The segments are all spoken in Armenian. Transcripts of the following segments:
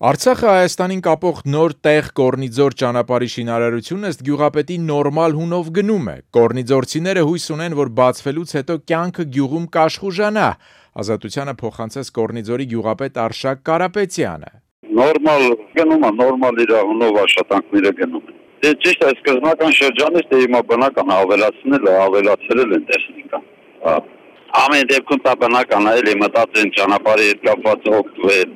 Արցախը Հայաստանին կապող նոր տեղ Կորնիձոր ճանապարհի շինարարությունը ըստ գյուղապետի նորմալ հունով գնում է։ Կորնիձորցիները հույս ունեն, որ բացվելուց հետո կյանքը գյուղում կաշխուժանա։ Ազատությանը փոխանցեց Կորնիձորի գյուղապետ Արշակ Կարապետյանը։ Նորմալ գնում է, նորմալ իր հունով աշխատանքները գնում են։ Դե ճիշտ է, սկզբնական շրջանից դե հիմա բնական ավելացրել են տեխնիկան։ Ամեն դեպքում դա բնական է, էլի մտածեն ճանապարհի հետ կապված օգտվել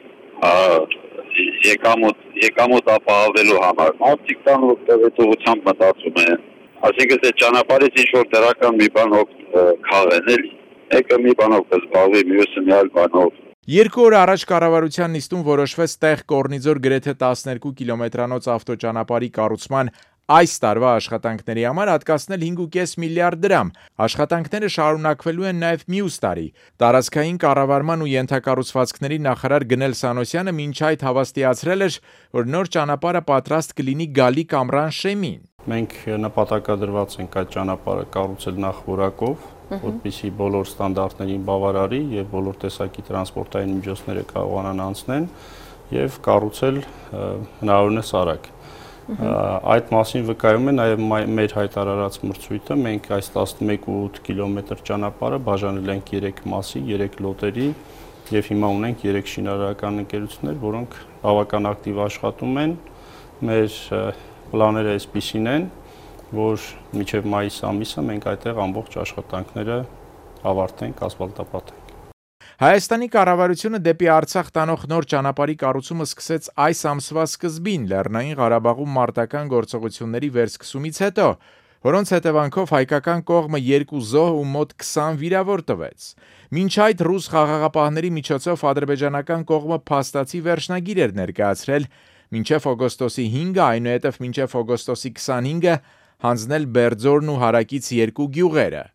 եկամուտ ապահովելու համար։ Մարդիկ կան օգտվեցողությամբ մտածում են։ Այսինքն այդ ճանապարհից ինչ որ դրական մի բան քաղեն էլի։ Մեկը մի բանով կզբաղվի, մյուսը մի այլ բանով։ 2 օր առաջ կառավարության նիստում որոշվեց տեղ Կորնիձոր գրեթե 12 կիլոմետրանոց ավտոճանապարհի կառուցման այս տարվա աշխատանքների համար հատկացնել 5.5 միլիարդ դրամ։ Աշխատանքները շարունակվելու են նաև մյուս տարի։ Տարածքային կառավարման ու ենթակառուցվածքների նախարար Գնել Սանոսյանը մինչ այդ հավաստիացրել էր, որ նոր ճանապարհը պատրաստ կլինի Գալիկ ամռան շեմին։ Մենք նպատակադրված ենք այդ ճանապարհը կառուցել նախ որակով, որպեսզի բոլոր ստանդարտներին բավարարի եւ բոլոր տեսակի տրանսպորտային միջոցները կարողանան անցնել եւ կառուցել հնարավորինս արագ։ Այդ մասին վկայում է նաև մեր հայտարարած մրցույթը, մենք այս 11.8 կիլոմետր ճանապարհը բաժանել ենք 3 մասի, 3 լոտերի եւ հիմա ունենք 3 շինարարական ընկերություններ, որոնք բավական ակտիվ աշխատում են։ Մեր պլանները այսպիսին են, որ մինչև մայիս ամիսը մենք այդտեղ ամբողջ աշխատանքները ավարտենք, ասֆալտապատենք։ Հայաստանի կառավարությունը դեպի Արցախ տանող նոր ճանապարհի կառուցումը սկսեց այս ամսվա սկզբին Լեռնային Ղարաբաղում մարտական գործողությունների վերսկսումից հետո, որոնց հետևանքով հայկական կողմը 2 զոհ ու մոտ 20 վիրավոր տվեց։ Մինչ այդ ռուս խաղաղապահների միջոցով ադրբեջանական կողմը փաստացի վերջնագիր էր ներկայացրել մինչև օգոստոսի 5-ը, այնուհետև մինչև օգոստոսի 25-ը հանձնել Բերձորն ու հարակից 2 գյուղերը։